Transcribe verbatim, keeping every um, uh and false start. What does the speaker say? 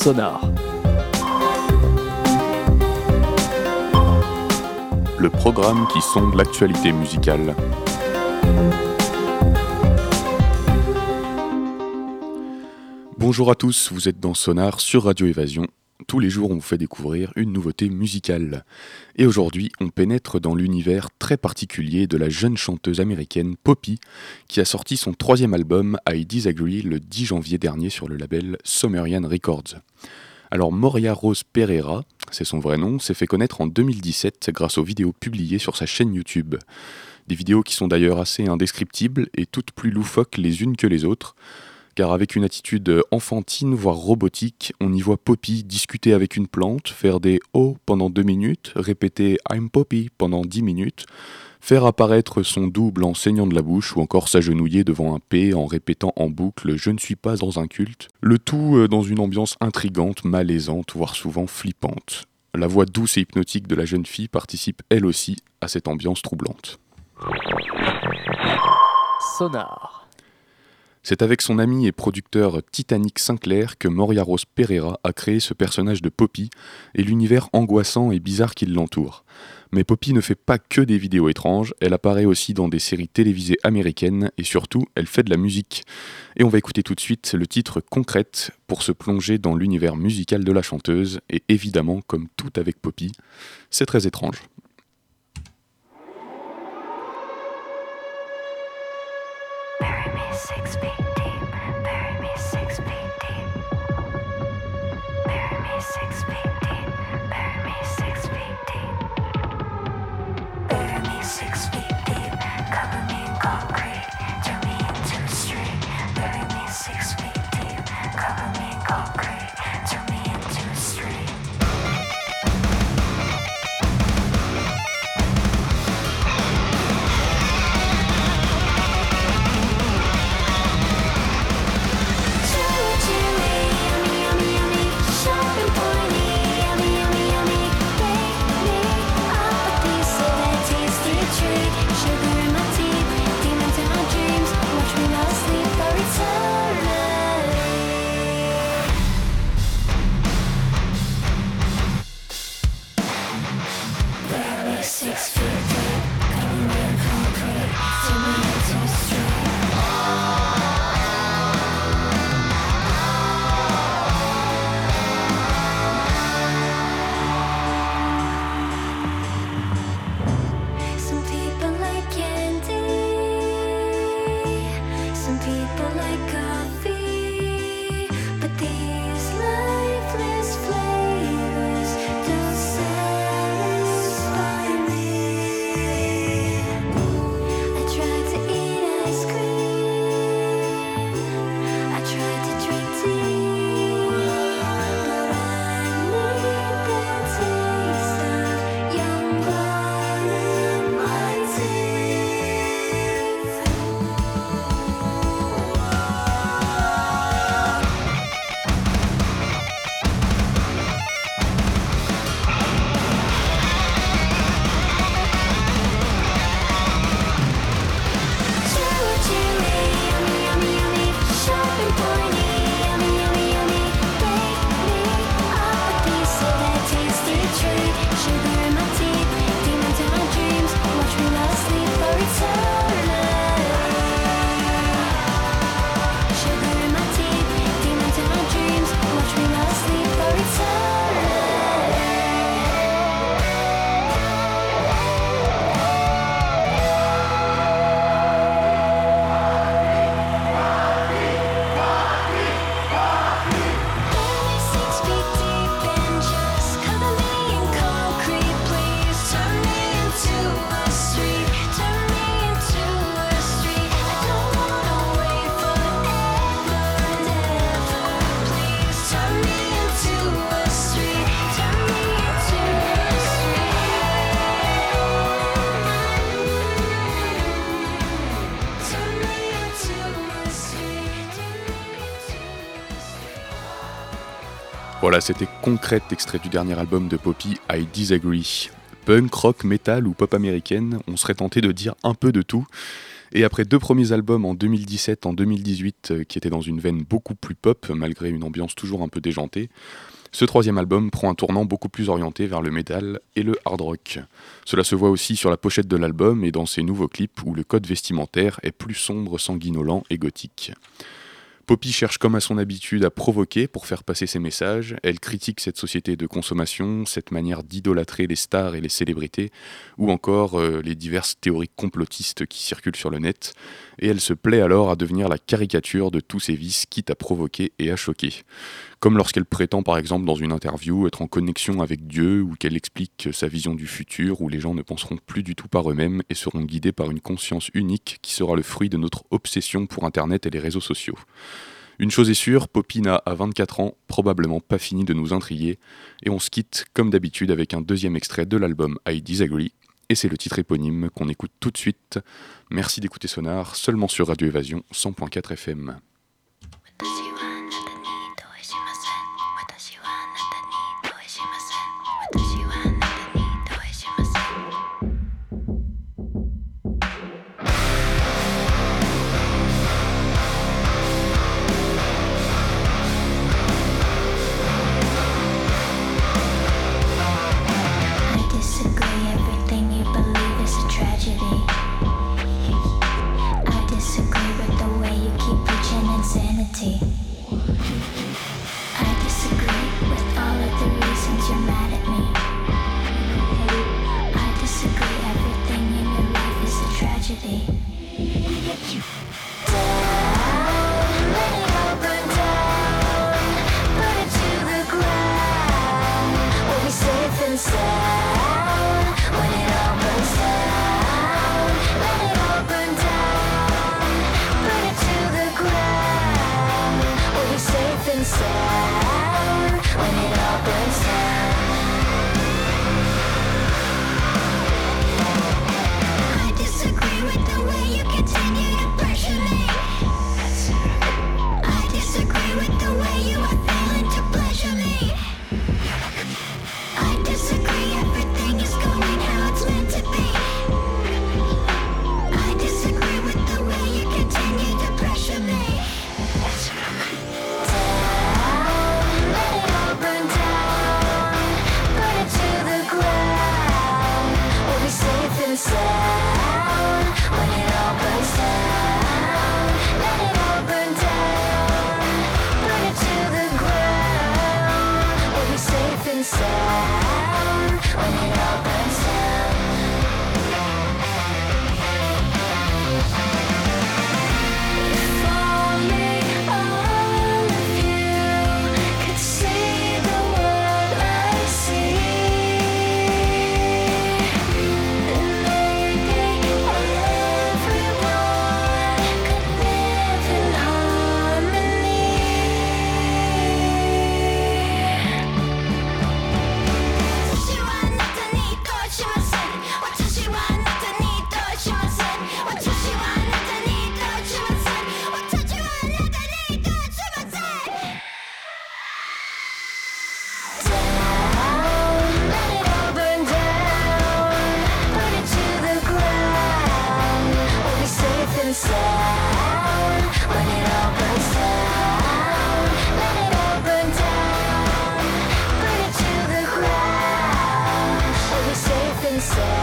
Sonar. Le programme qui sonde l'actualité musicale. Bonjour à tous, vous êtes dans Sonar sur Radio Évasion. Tous les jours, on vous fait découvrir une nouveauté musicale. Et aujourd'hui, on pénètre dans l'univers très particulier de la jeune chanteuse américaine Poppy, qui a sorti son troisième album I Disagree le dix janvier dernier sur le label Sumerian Records. Alors Moria Rose Pereira, c'est son vrai nom, s'est fait connaître en deux mille dix-sept grâce aux vidéos publiées sur sa chaîne YouTube. Des vidéos qui sont d'ailleurs assez indescriptibles et toutes plus loufoques les unes que les autres, car avec une attitude enfantine, voire robotique, on y voit Poppy discuter avec une plante, faire des « oh » pendant deux minutes, répéter « I'm Poppy » pendant dix minutes, faire apparaître son double en saignant de la bouche, ou encore s'agenouiller devant un P en répétant en boucle « je ne suis pas dans un culte », le tout dans une ambiance intrigante, malaisante, voire souvent flippante. La voix douce et hypnotique de la jeune fille participe elle aussi à cette ambiance troublante. Sonar. C'est avec son ami et producteur Titanic Sinclair que Moria Rose Pereira a créé ce personnage de Poppy et l'univers angoissant et bizarre qui l'entoure. Mais Poppy ne fait pas que des vidéos étranges, elle apparaît aussi dans des séries télévisées américaines et surtout, elle fait de la musique. Et on va écouter tout de suite le titre Concrète pour se plonger dans l'univers musical de la chanteuse et évidemment, comme tout avec Poppy, c'est très étrange. Six feet deep, bury me six feet deep. Bury me six feet deep, bury me six feet deep. Bury me six feet deep, cover me in concrete, turn me into a street. Bury me six feet deep, cover me in concrete, turn me into a street. Six feet deep, cover me in concrete, turn me into a street. Some people like candy, some people like coffee, but these lifeless flavors don't satisfy me. I tried to eat ice cream, I tried to drink tea, but I need the taste of young blood in my teeth. Chewy, chewy, yummy, yummy, yummy, sharp and pointy, yummy, yummy, yummy. Bake me up a piece of that tasty treat. Sugar in my teeth, demons in my dreams. Watch me not sleep for eternity. Sugar in my teeth, demons in my dreams. Watch me not sleep for eternity. Bury me six feet deep and just cover me in concrete, please. Turn me into a street, turn me into a street. I don't wanna wait forever and ever, please. Turn me into a street, turn me into a street. Turn me into a street, turn me into a street. Voilà, c'était Concrète, extrait du dernier album de Poppy, I Disagree. Punk, rock, metal ou pop américaine, on serait tenté de dire un peu de tout. Et après deux premiers albums en deux mille dix-sept, en deux mille dix-huit, euh, qui étaient dans une veine beaucoup plus pop, malgré une ambiance toujours un peu déjantée, ce troisième album prend un tournant beaucoup plus orienté vers le metal et le hard rock. Cela se voit aussi sur la pochette de l'album et dans ses nouveaux clips où le code vestimentaire est plus sombre, sanguinolent et gothique. Poppy cherche comme à son habitude à provoquer pour faire passer ses messages, elle critique cette société de consommation, cette manière d'idolâtrer les stars et les célébrités, ou encore euh, les diverses théories complotistes qui circulent sur le net, et elle se plaît alors à devenir la caricature de tous ces vices, quitte à provoquer et à choquer. Comme lorsqu'elle prétend par exemple dans une interview être en connexion avec Dieu, ou qu'elle explique sa vision du futur, où les gens ne penseront plus du tout par eux-mêmes et seront guidés par une conscience unique qui sera le fruit de notre obsession pour Internet et les réseaux sociaux. Une chose est sûre, Poppy n'a à vingt-quatre ans probablement pas fini de nous intriguer, et on se quitte comme d'habitude avec un deuxième extrait de l'album I Disagree, et c'est le titre éponyme qu'on écoute tout de suite. Merci d'écouter Sonar, seulement sur Radio Évasion cent point quatre F M. Say